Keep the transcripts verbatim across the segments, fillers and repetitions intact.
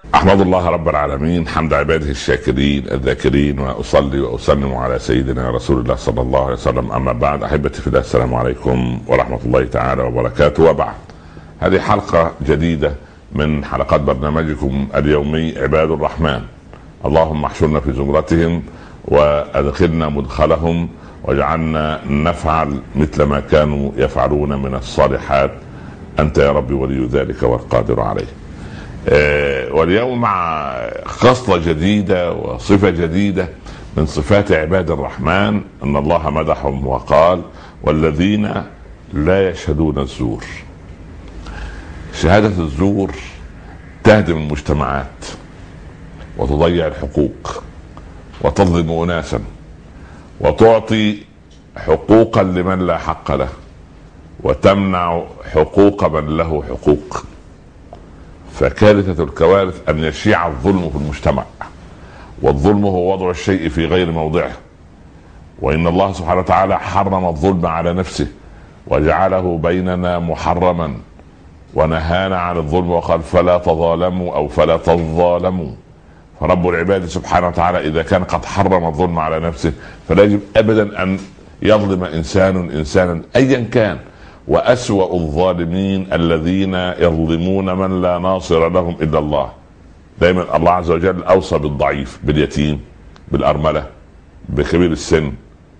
أحمد الله رب العالمين حمد عباده الشاكرين الذاكرين، وأصلي وأسلم على سيدنا رسول الله صلى الله عليه وسلم. أما بعد، أحبتي في الله، السلام عليكم ورحمة الله تعالى وبركاته. وبعد، هذه حلقة جديدة من حلقات برنامجكم اليومي عباد الرحمن. اللهم احشرنا في زمرتهم وأدخلنا مدخلهم واجعلنا نفعل مثل ما كانوا يفعلون من الصالحات، أنت يا ربي ولي ذلك والقادر عليه. آه واليوم مع خصلة جديدة وصفة جديدة من صفات عباد الرحمن، أن الله مدحهم وقال: والذين لا يشهدون الزور. شهادة الزور تهدم المجتمعات وتضيع الحقوق وتظلم أناسا وتعطي حقوقا لمن لا حق له وتمنع حقوق من له حقوق. فكارثة الكوارث أن يشيع الظلم في المجتمع، والظلم هو وضع الشيء في غير موضعه، وإن الله سبحانه وتعالى حرم الظلم على نفسه وجعله بيننا محرما ونهانا عن الظلم وقال: فلا تظالموا أو فلا تظالموا. فرب العباد سبحانه وتعالى إذا كان قد حرم الظلم على نفسه فلا يجب أبدا أن يظلم إنسان إنسانا أيا كان. وأسوأ الظالمين الذين يظلمون من لا ناصر لهم إلا الله. دائما الله عز وجل أوصى بالضعيف، باليتيم، بالأرملة، بكبير السن،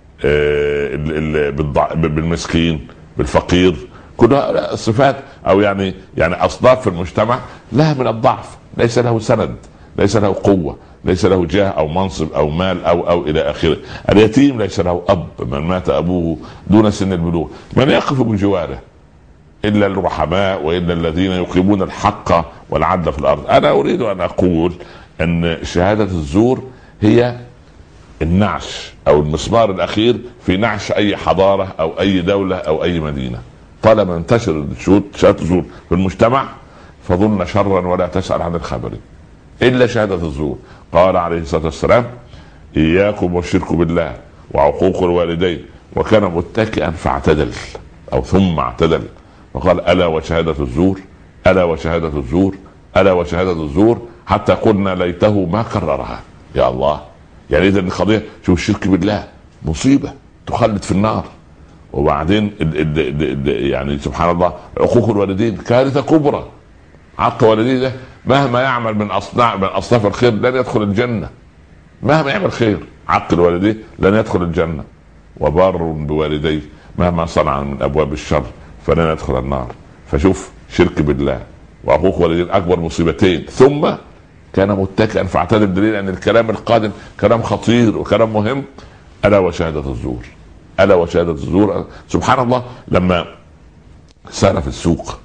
بالمسكين، بالفقير. كلها صفات أو يعني يعني أصناف في المجتمع لها من الضعف، ليس له سند، ليس له قوة، ليس له جاه أو منصب أو مال أو أو إلى آخره. اليتيم ليس له أب، من مات أبوه دون سن البلوغ. من يقف بجواره إلا الرحماء وإلا الذين يقيمون الحق والعدل في الأرض. أنا أريد أن أقول أن شهادة الزور هي النعش أو المسمار الأخير في نعش أي حضارة أو أي دولة أو أي مدينة. طالما انتشر شهادة الزور في المجتمع فظن شرا ولا تسأل عن الخبر إلا شهادة الزور. قال عليه الصلاة والسلام: إياكم والشرك بالله وعقوق الوالدين. وكان متكئا فاعتدل أو ثم اعتدل وقال: ألا وشهادة الزور، ألا وشهادة الزور، ألا وشهادة الزور، حتى قلنا ليته ما كررها. يا الله، يعني إذا القضية شوف، الشرك بالله مصيبة تخلد في النار. وبعدين ال ال ال ال يعني سبحان الله، عقوق الوالدين كارثة كبرى. عق والديه ده مهما يعمل من اصناف من اصناف الخير لن يدخل الجنه. مهما يعمل خير، عق الوالدين لن يدخل الجنه. وبار بوالديه مهما صنع من ابواب الشر فلن يدخل النار. فشوف، شرك بالله وعقوق والدين اكبر مصيبتين. ثم كان متكئا فاعتدل، دليل ان الكلام القادم كلام خطير وكلام مهم. الا وشهاده الزور، الا وشهاده الزور. سبحان الله، لما سار في السوق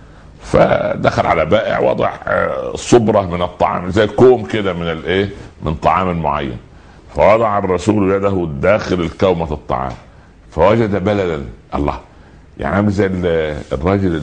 فدخل على بائع وضع صبرة من الطعام زي كوم كده من الايه من طعام معين، فوضع الرسول يده داخل الكومة الطعام فوجد بلدا. الله، يعني عامل زي الراجل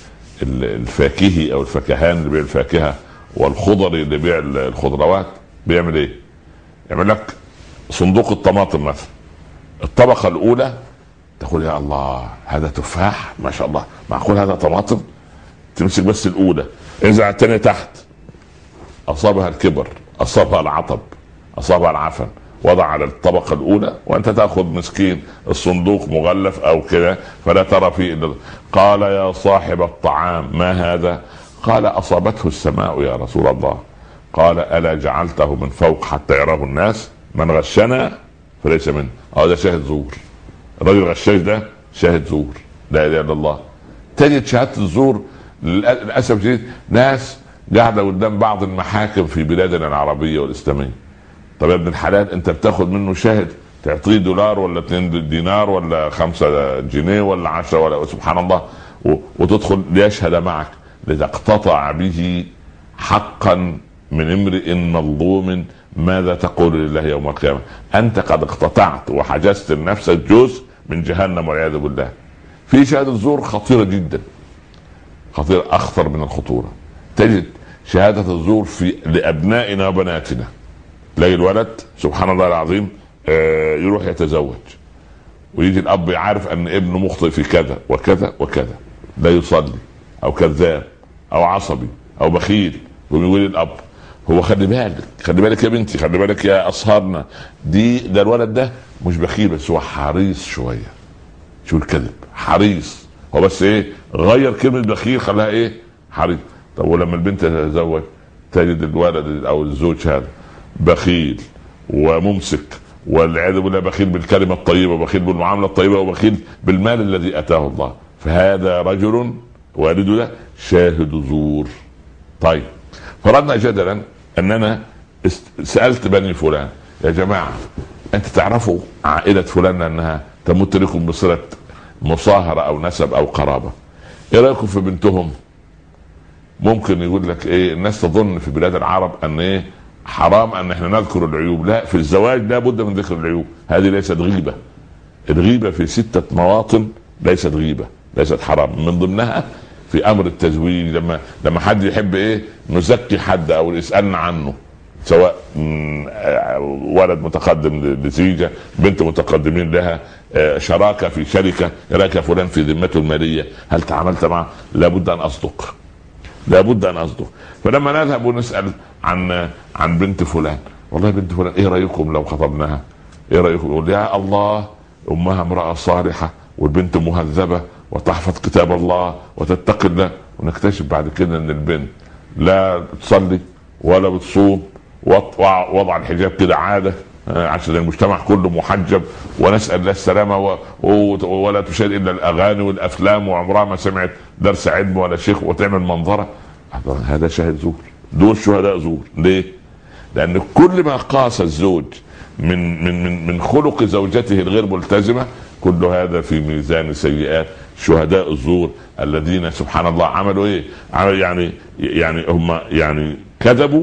الفاكهي او الفكهان اللي بيع الفاكهة والخضري اللي بيع الخضروات. بيعمل ايه؟ يعمل لك صندوق الطماطم مثلا، الطبقة الاولى تقول: يا الله، هذا تفاح ما شاء الله، معقول هذا طماطم؟ تمسك بس الاولى، انزع الثانيه تحت، اصابها الكبر، اصابها العطب، اصابها العفن، وضع على الطبقه الاولى، وانت تاخذ مسكين الصندوق مغلف او كذا فلا ترى فيه الا. قال: يا صاحب الطعام ما هذا؟ قال: اصابته السماء يا رسول الله. قال: الا جعلته من فوق حتى يراه الناس؟ من غشنا فليس منه. اه ده شاهد زور، الرجل غشاش ده شاهد زور. لا اله الا الله. تجد شهاده الزور للاسف الشديد ناس قاعده قدام بعض المحاكم في بلادنا العربيه والاسلاميه. طب يا ابن الحلال، انت بتاخد منه شاهد تعطيه دولار ولا اتنين دينار ولا خمسة جنيه ولا عشرة ولا سبحان الله، وتدخل ليشهد معك لتقتطع به حقا من امرئ مظلوم. ماذا تقول لله يوم القيامه؟ انت قد اقتطعت وحجزت لنفسك جزء من جهنم والعياذ بالله. في شهاده زور خطيره جدا، خطير اخطر من الخطوره. تجد شهاده الزور في لابنائنا وبناتنا. تلاقي الولد سبحان الله العظيم يروح يتزوج ويجي الاب يعرف ان ابنه مخطئ في كذا وكذا وكذا، لا يصلي او كذاب او عصبي او بخيل ويقول الاب هو خلي بالك خلي بالك يا بنتي، خلي بالك يا اصهارنا، دي ده الولد ده مش بخيل بس هو حريص شويه. شو الكذب؟ حريص. هو بس ايه غير كلمه بخيل خلاها ايه حريص. طب ولما البنت تتزوج تجد الولد او الزوج هذا بخيل وممسك، والعياذ بالله بخيل بالكلمه الطيبه وبخيل بالمعامله الطيبه وبخيل بالمال الذي اتاه الله، فهذا رجل والده ده شاهد زور. طيب فرضنا جدلا اننا سالت بني فلان يا جماعه انت تعرفوا عائله فلان انها تمت لكم بصله مصاهره او نسب او قرابه، ايه رايكم في بنتهم؟ ممكن يقول لك ايه الناس تظن في بلاد العرب ان ايه حرام ان احنا نذكر العيوب. لا، في الزواج لا بد من ذكر العيوب. هذه ليست غيبه. الغيبه في سته مواطن ليست غيبه، ليست حرام. من ضمنها في امر التزويج، لما لما حد يحب ايه نزكي حد او يسالنا عنه، سواء ولد متقدم لزيجه، بنت متقدمين لها شراكه في شركه، راك فلان في ذمته الماليه، هل تعاملت معه؟ لابد ان اصدق، لابد ان اصدق. فلما نذهب ونسال عن عن بنت فلان، والله بنت فلان ايه رايكم لو خطبناها؟ ايه رايكم؟ يقول يا الله امها امراه صالحه والبنت مهذبه وتحفظ كتاب الله وتتقي الله، ونكتشف بعد كده ان البنت لا تصلي ولا بتصوم، وضع الحجاب كده عاده عشان المجتمع كله محجب، ونسال الله السلامه و... و... ولا تشاهد الا الاغاني والافلام، وعمرها ما سمعت درس علم ولا شيخ، وتعمل منظره. هذا شاهد زور، دول شهداء زور. ليه؟ لان كل ما قاس الزوج من من من من خلق زوجته الغير ملتزمه، كل هذا في ميزان سيئات شهداء الزور الذين سبحان الله عملوا ايه؟ عمل يعني يعني هم يعني كذبوا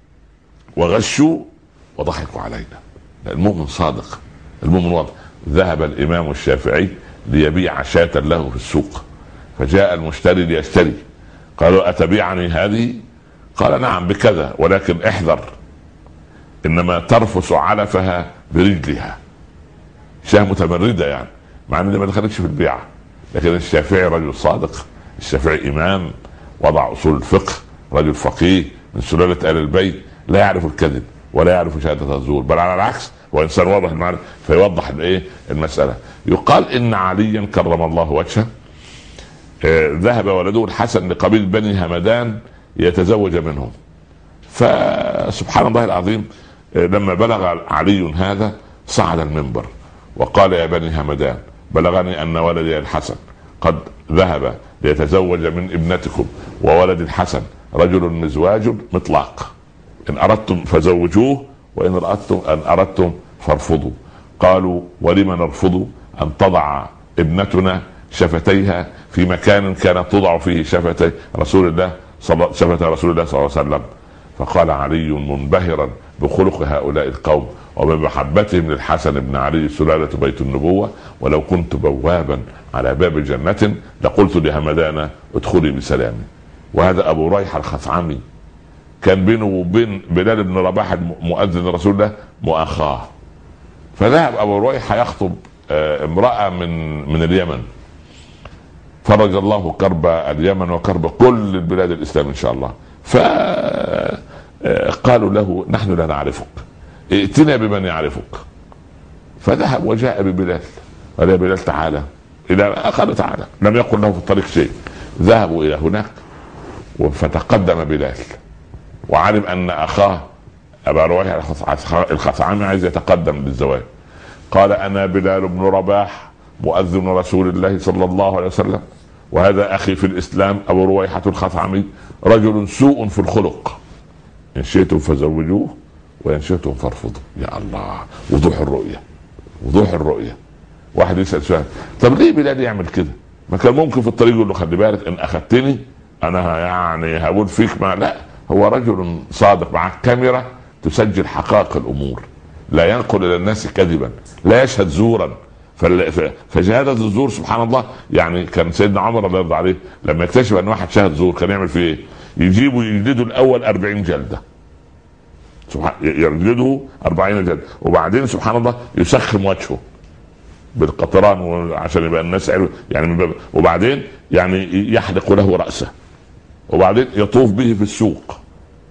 وغشوا وضحكوا علينا. المؤمن صادق، المؤمن واضح. ذهب الامام الشافعي ليبيع شاة له في السوق، فجاء المشتري ليشتري، قالوا اتبيعني هذه؟ قال نعم بكذا، ولكن احذر انما ترفس علفها برجلها. شاه متمرده يعني، مع ان ما دخلتش في البيعه. لكن الشافعي رجل صادق، الشافعي امام وضع اصول الفقه، رجل فقيه من سلاله ال البيت، لا يعرف الكذب ولا يعرف شهاده الزور، بل على العكس هو انسان واضح المعنى فيوضح الايه المساله. يقال ان عليا كرم الله وجهه آه ذهب ولده الحسن لقبيل بني همدان يتزوج منهم، فسبحان الله العظيم آه لما بلغ علي هذا صعد المنبر وقال يا بني همدان بلغني ان ولدي الحسن قد ذهب ليتزوج من ابنتكم، وولد الحسن رجل مزواج مطلاق، ان اردتم فزوجوه وان اردتم ان اردتم فارفضوا. قالوا ولم نرفض ان تضع ابنتنا شفتيها في مكان كانت تضع فيه شفتي رسول الله شفتي رسول الله صلى الله عليه وسلم. فقال علي منبهرا بخلق هؤلاء القوم وبمحبتهم للحسن بن علي سلالة بيت النبوة، ولو كنت بوابا على باب جنة لقلت لهمدان ادخلي بسلام. وهذا ابو ريحة الخثعمي كان بينه وبين بلال بن رباح مؤذن رسول الله مؤاخاة، فذهب ابو ريحة يخطب امرأة من من اليمن، فرج الله كرب اليمن وكرب كل البلاد الاسلام ان شاء الله. فقالوا له نحن لا نعرفك، ائتنا بمن يعرفك. فذهب وجاء ببلال، قال يا بلال تعالى الى قال تعالى، لم يقل له في الطريق شيء. ذهبوا الى هناك فتقدم بلال وعلم ان اخاه ابا رويح الخثعمي عايز يتقدم للزواج. قال انا بلال بن رباح مؤذن رسول الله صلى الله عليه وسلم، وهذا اخي في الاسلام ابو رويحة الخثعمي رجل سوء في الخلق، ان شئتم فزوجوه وان شئتم فارفضوا. يا الله، وضوح الرؤية، وضوح الرؤية. واحد يسأل سؤال، طب ليه بلال يعمل كده؟ ما كان ممكن في الطريق يقول له خلي بالك ان اخذتني انا يعني هقول فيك ما. لا، هو رجل صادق، مع كاميرا تسجل حقائق الامور، لا ينقل الى الناس كذبا، لا يشهد زورا. فشهادة الزور سبحان الله، يعني كان سيدنا عمر الله يرضى عليه لما يكتشف ان واحد شهد زور كان يعمل فيه ايه؟ يجيبه يجلده الاول أربعين جلدة، سبحان يجلده أربعين جلدة، وبعدين سبحان الله يسخم وجهه بالقطران عشان يبقى الناس يعني، وبعدين يعني يحلق له رأسه، وبعدين يطوف به في السوق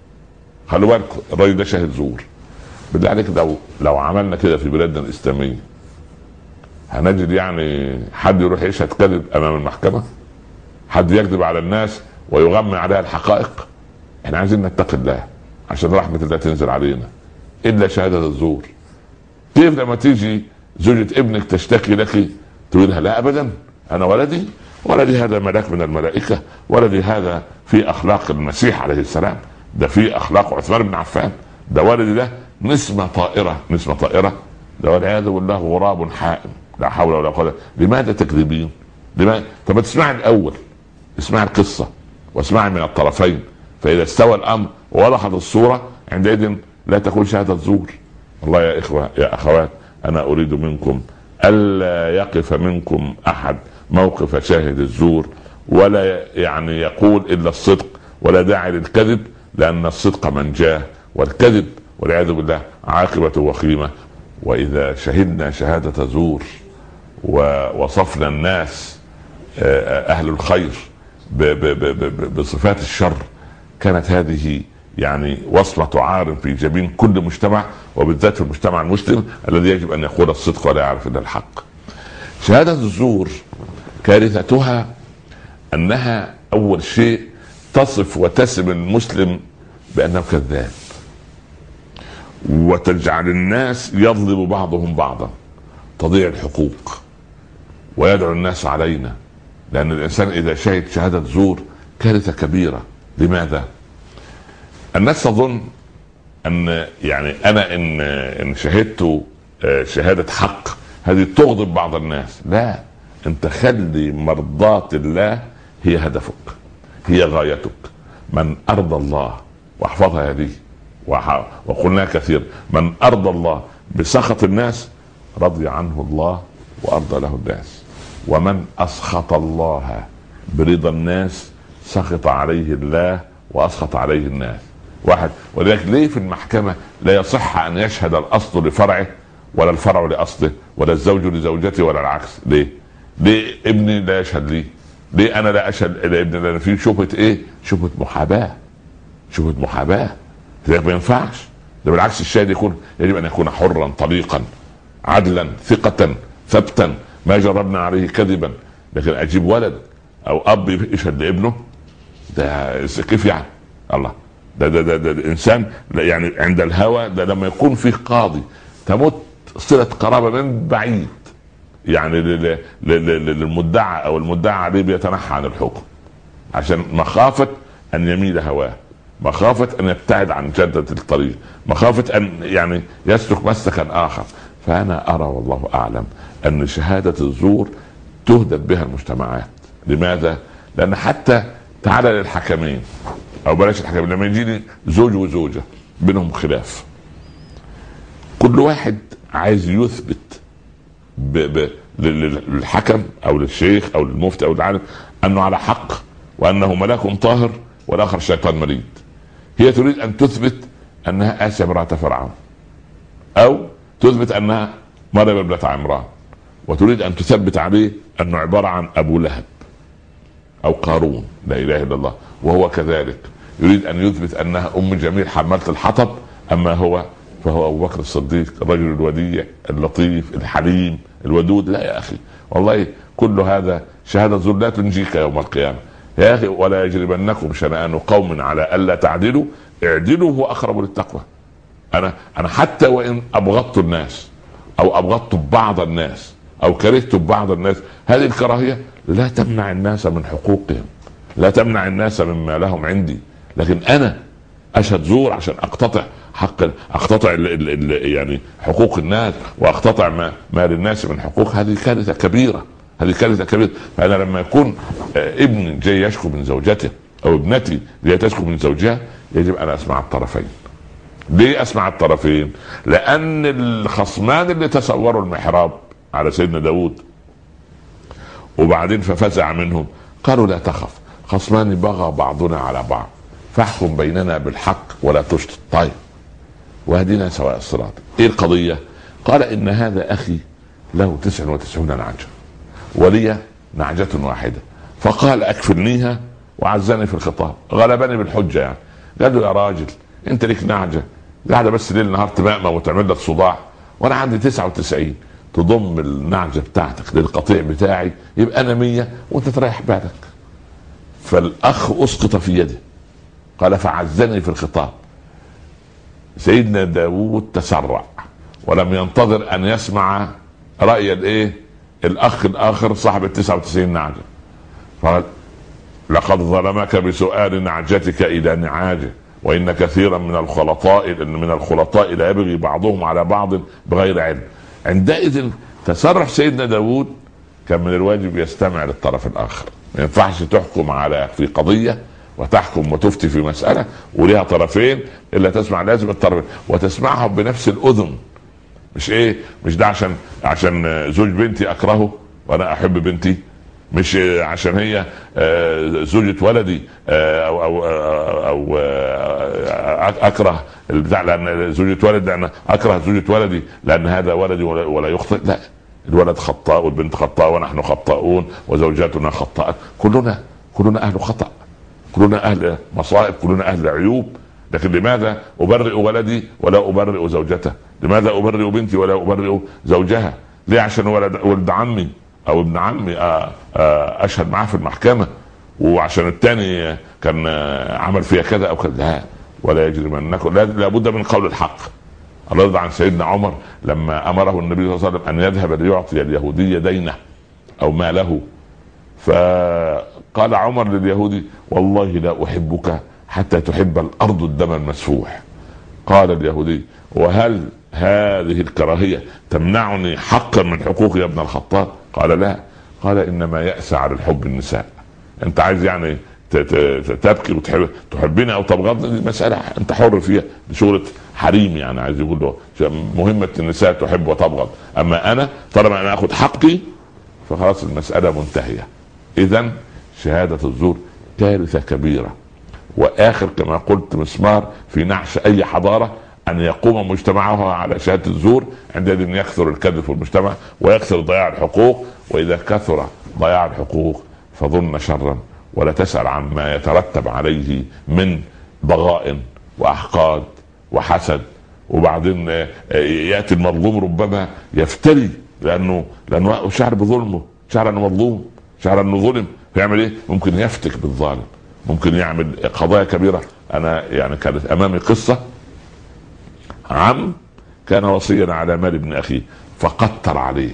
خلوا بالكم الراجل ده شاهد زور. بالله عليك لو لو عملنا كده في بلادنا الاسلاميه هنجد يعني حد يروح يشهد كذب امام المحكمه؟ حد يكذب على الناس ويغمي عليها الحقائق؟ احنا عايزين نتقي الله عشان رحمه الله تنزل علينا. الا شهاده الزور. كيف لما تيجي زوجة ابنك تشتكي لك تقول لها لا ابدا انا ولدي ولدي هذا ملاك من الملائكه، ولدي هذا في اخلاق المسيح عليه السلام، ده في اخلاق عثمان بن عفان، ده ولدي ده نسمه طائره نسمه طائره، ده والعياذ بالله غراب حائم، لا حول ولا قوه. لماذا تكذبين؟ لماذا؟ طب تسمعي الاول، اسمعي القصه واسمعي من الطرفين، فاذا استوى الامر ووضحت الصوره عندئذ لا تكون شهاده زور. والله يا اخوه يا اخوات انا اريد منكم الا يقف منكم احد موقف شاهد الزور، ولا يعني يقول الا الصدق، ولا داعي للكذب، لان الصدق منجاه، والكذب والعياذ بالله عاقبته وخيمه. واذا شهدنا شهاده زور ووصفنا الناس اهل الخير بصفات الشر، كانت هذه يعني وصمة عار في جبين كل مجتمع، وبالذات في المجتمع المسلم الذي يجب ان يقول الصدق ولا يعرف الا الحق. شهادة الزور كارثتها انها اول شيء تصف وتسم المسلم بانه كذاب، وتجعل الناس يظلم بعضهم بعضا، تضيع الحقوق ويدعو الناس علينا. لان الانسان اذا شهد شهادة زور كارثة كبيرة. لماذا؟ الناس تظن ان يعني انا ان ان شهدت شهادة حق هذه تغضب بعض الناس. لا، انت خلي مرضاة الله هي هدفك، هي غايتك. من ارضى الله، واحفظها هذه وقلنا كثير، من ارضى الله بسخط الناس رضي عنه الله وارضى له الناس، ومن اسخط الله برضا الناس سخط عليه الله واسخط عليه الناس. واحد. ولذلك ليه في المحكمة لا يصح ان يشهد الاصل لفرعه ولا الفرع لاصله، ولا الزوج لزوجته ولا العكس؟ ليه؟ ليه ابني لا يشهد لي؟ ليه انا لا اشهد الى ابني؟ لان في شبهة ايه؟ شبهة محاباة، شبهة محاباة. لذلك ما ينفعش. ده بالعكس، الشاهد يكون يجب ان يكون حرا طليقا عدلا ثقة ثبتا ما جربنا عليه كذبا. لكن اجيب ولد او اب يشهد لابنه، ده كيف يعني؟ الله، ده ده ده, ده الانسان يعني عند الهوى ده لما يكون فيه قاضي تمت صلة قرابة من بعيد يعني للمدعى او المدعى عليه بيتنحى عن الحكم عشان مخافة ان يميل هواه، مخافة ان يبتعد عن جدة الطريق، مخافة ان يعني يسلك مسلكا اخر. فانا ارى والله اعلم ان شهادة الزور تهدد بها المجتمعات. لماذا؟ لان حتى تعالى للحكمين او بلاش الحكمين، لما يجيني زوج وزوجة بينهم خلاف، كل واحد عايز يثبت ب... ب... للحكم او للشيخ او للمفتي او العالم انه على حق وانه ملاك طاهر والاخر شيطان مريد. هي تريد ان تثبت انها آسيا امرأة فرعون، او تثبت انها مريم ابنة عمران، وتريد ان تثبت عليه انه عبارة عن ابو لهب او قارون، لا اله الا الله، وهو كذلك يريد ان يثبت انها ام جميل حمالة الحطب، اما هو فهو ابو بكر الصديق الرجل الوديع اللطيف الحليم الودود. لا يا اخي، والله كل هذا شهادة زور لا تنجيك يوم القيامة يا اخي. ولا يجرمنكم شنآن قوم على الا تعدلوا اعدلوا هو اقرب للتقوى. انا انا حتى وان ابغضت الناس او ابغضت بعض الناس او كرهت بعض الناس، هذه الكراهية لا تمنع الناس من حقوقهم، لا تمنع الناس مما لهم عندي. لكن انا اشهد زور عشان اقتطع حق، اقتطع ال ال ال يعني حقوق الناس، واقتطع ما, ما للناس من حقوق، هذه كارثة كبيرة، هذه كارثة كبيرة. فانا لما يكون ابني جاي يشكو من زوجته او ابنتي جاي تشكو من زوجها، يجب ان اسمع الطرفين. ليه اسمع الطرفين؟ لان الخصمان اللي تصوروا المحراب على سيدنا داود وبعدين ففزع منهم، قالوا لا تخف، خصمان بغى بعضنا على بعض فاحكم بيننا بالحق ولا تشطط. طيب وهدينا سواء الصراط. ايه القضية؟ قال ان هذا اخي له تسع وتسعون نعجة ولي نعجة واحدة، فقال اكفلنيها وعزني في الخطاب، غلبني بالحجة يعني. قال له يا راجل انت ليك نعجه قاعده بس ليل نهار تمأمة وتعمل لك صداع، وانا عندي تسعة وتسعين، تضم النعجه بتاعتك للقطيع بتاعي يبقى انا مية وانت تريح بالك. فالاخ اسقط في يده، قال فعزني في الخطاب. سيدنا داود تسرع ولم ينتظر ان يسمع رأي الايه الاخ الاخر صاحب التسعة وتسعين نعجة، قال لقد ظلمك بسؤال نعجتك الى نعاجه وان كثيرا من الخلطاء من الخلطاء لا يبغي بعضهم على بعض بغير علم. عندئذ تسرع سيدنا داود، كان من الواجب يستمع للطرف الاخر. ما ينفعش تحكم على في قضيه وتحكم وتفتي في مساله وليها طرفين، الا تسمع لازم الطرفين وتسمعها بنفس الاذن. مش ايه مش ده عشان عشان زوج بنتي اكرهه وانا احب بنتي، مش عشان هي زوجة ولدي او او او اكره البتاع لان زوجة ولدي، لان اكره زوجة ولدي لان هذا ولدي ولا يخطئ. لا، الولد خطاء والبنت خطاء ونحن خطاؤون وزوجاتنا خطاء، كلنا كلنا اهل خطأ، كلنا اهل مصائب، كلنا اهل عيوب. لكن لماذا ابرئ ولدي ولا ابرئ زوجته؟ لماذا ابرئ بنتي ولا ابرئ زوجها؟ ليه؟ عشان ولد ولد عمي او ابن عمي اشهد معاه في المحكمة، وعشان الثاني كان عمل فيها كذا او كذا. لا، ولا يجرمنكم، لابد من قول الحق. الله يرضى عن سيدنا عمر لما امره النبي صلى الله عليه وسلم ان يذهب ليعطي اليهودي دينه او ماله، فقال عمر لليهودي والله لا احبك حتى تحب الارض الدم المسفوح. قال اليهودي وهل هذه الكراهية تمنعني حقا من حقوقي يا ابن الخطاب؟ قال لا. قال انما يأسى على الحب النساء. انت عايز يعني تبكي وتحب تحبني او تبغضني، دي مسألة انت حر فيها، دي شغلة حريم يعني. عايز يقول له مهمة النساء تحب وتبغض، اما انا طالما انا اخذ حقي فخلاص المسألة منتهية. اذا شهادة الزور كارثة كبيرة، واخر كما قلت مسمار في نعش اي حضارة ان يقوم مجتمعها على شهادة الزور. عندئذ يكثر الكذب في المجتمع ويكثر ضياع الحقوق، واذا كثر ضياع الحقوق فظن شرا ولا تسأل عما يترتب عليه من ضغائن واحقاد وحسد. وبعدين ياتي المظلوم ربما يفتري لانه لانه شعر بظلمه، شعر انه مظلوم، شعر انه ظلم، فيعمل ايه؟ ممكن يفتك بالظالم، ممكن يعمل قضايا كبيرة. انا يعني كانت امامي قصة عم كان وصيا على مال ابن اخيه فقتر عليه،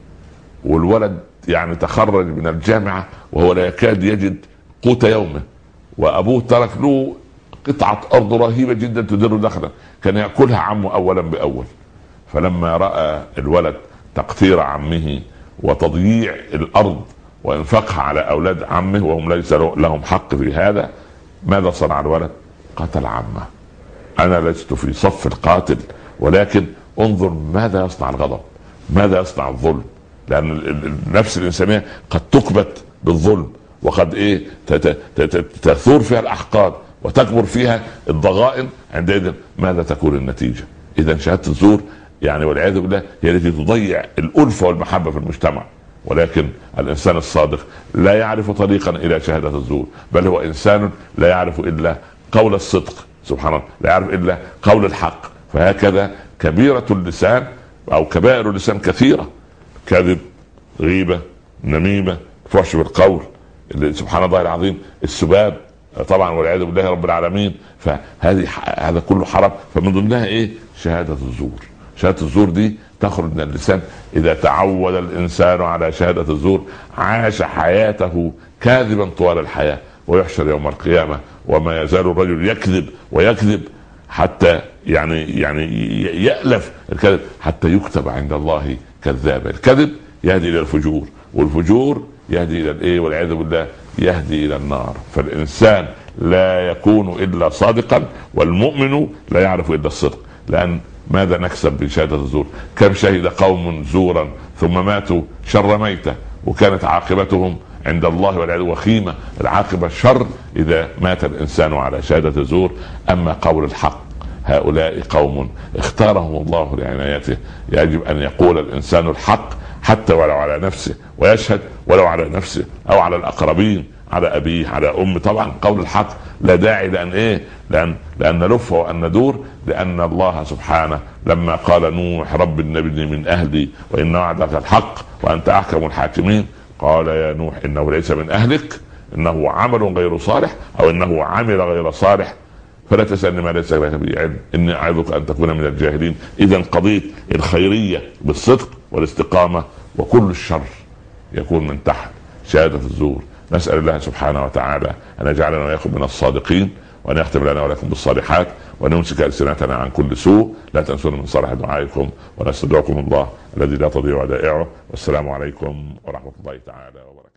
والولد يعني تخرج من الجامعة وهو لا يكاد يجد قوت يومه، وابوه ترك له قطعة ارض رهيبة جدا تدر دخلا كان يأكلها عمه اولا باول. فلما رأى الولد تقتير عمه وتضييع الارض وانفاقها على اولاد عمه وهم ليس لهم حق في هذا، ماذا صنع الولد؟ قتل عمه. انا لست في صف القاتل، ولكن انظر ماذا يصنع الغضب، ماذا يصنع الظلم. لان النفس الانسانيه قد تكبت بالظلم، وقد ايه تثور فيها الاحقاد وتكبر فيها الضغائن. عندئذ ماذا تكون النتيجه؟ اذا شهاده الزور يعني والعياذ بالله هي التي تضيع الالفه والمحبه في المجتمع. ولكن الانسان الصادق لا يعرف طريقا الى شهاده الزور، بل هو انسان لا يعرف الا قول الصدق، سبحان الله، لا يعرف الا قول الحق. فهكذا كبيرة اللسان او كبائر اللسان كثيرة: كذب، غيبة، نميمة، فحش بالقول، سبحان الله العظيم، السباب طبعا والعياذ بالله رب العالمين. فهذه هذا كله حرام. فمن ضمنها ايه؟ شهادة الزور. شهادة الزور دي تخرج من اللسان. اذا تعود الانسان على شهادة الزور عاش حياته كاذبا طوال الحياة، ويحشر يوم القيامة وما يزال الرجل يكذب ويكذب حتى يعني يعني يألف الكذب حتى يكتب عند الله كذابا. الكذب يهدي الى الفجور، والفجور يهدي الى الايه والعياذ بالله يهدي الى النار. فالانسان لا يكون الا صادقا، والمؤمن لا يعرف الا الصدق. لان ماذا نكسب بشهادة الزور؟ كم شهد قوم زورا ثم ماتوا شر ميتة وكانت عاقبتهم عند الله والعياذ وخيمة. العاقبة الشر إذا مات الإنسان على شهادة الزور. أما قول الحق هؤلاء قوم اختارهم الله لعنايته. يجب أن يقول الإنسان الحق حتى ولو على نفسه، ويشهد ولو على نفسه أو على الأقربين على ابيه على امه. طبعا قول الحق لا داعي لان ايه لان لان نلف وان ندور، لان الله سبحانه لما قال نوح رب ابني من اهلي وان وعدك الحق وانت احكم الحاكمين، قال يا نوح انه ليس من اهلك انه عمل غير صالح او انه عمل غير صالح فلا تسألني ما ليس لك به علم اني اعظك ان تكون من الجاهلين. اذا قضيه الخيريه بالصدق والاستقامه، وكل الشر يكون من تحت شهاده الزور. نسال الله سبحانه وتعالى ان يجعلنا واياكم من الصادقين، وان يختم لنا ولكم بالصالحات، وان يمسك السنتنا عن كل سوء. لا تنسونا من صالح دعائكم، ونستودعكم الله الذي لا تضيع ودائعه. والسلام عليكم ورحمه الله تعالى وبركاته.